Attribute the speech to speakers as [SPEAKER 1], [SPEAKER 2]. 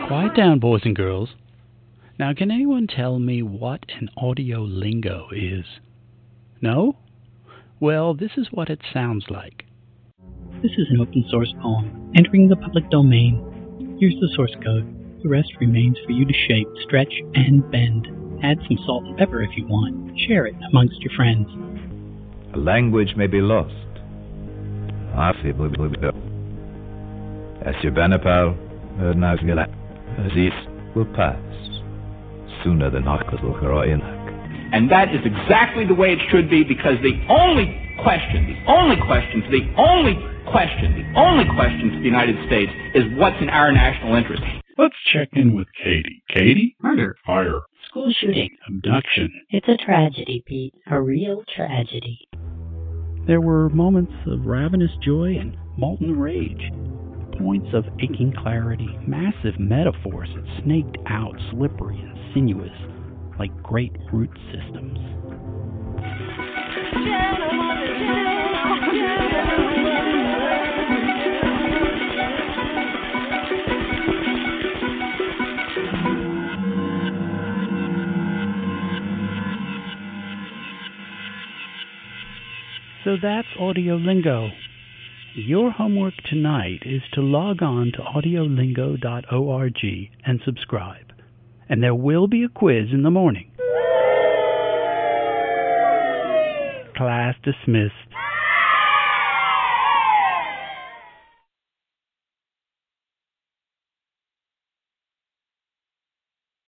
[SPEAKER 1] Quiet down, boys and girls. Now, can anyone tell me what an audio lingo is? No? Well, this is what it sounds like.
[SPEAKER 2] This is an open source poem, entering the public domain. Here's the source code. The rest remains for you to shape, stretch, and bend. Add some salt and pepper if you want. Share it amongst your friends.
[SPEAKER 3] A language may be lost. As your Benapal, this will pass sooner than Inak.
[SPEAKER 4] And that is exactly the way it should be, because the only question to the United States is what's in our national interest.
[SPEAKER 5] Let's check in with Katie. Katie?
[SPEAKER 6] Murder.
[SPEAKER 5] Fire.
[SPEAKER 6] School shooting.
[SPEAKER 5] Abduction.
[SPEAKER 6] It's a tragedy, Pete. A real tragedy.
[SPEAKER 1] There were moments of ravenous joy and molten rage. Points of aching clarity, massive metaphors that snaked out, slippery and sinuous, like great root systems. So that's Audio Lingo. Your homework tonight is to log on to audiolingo.org and subscribe. And there will be a quiz in the morning. Class dismissed.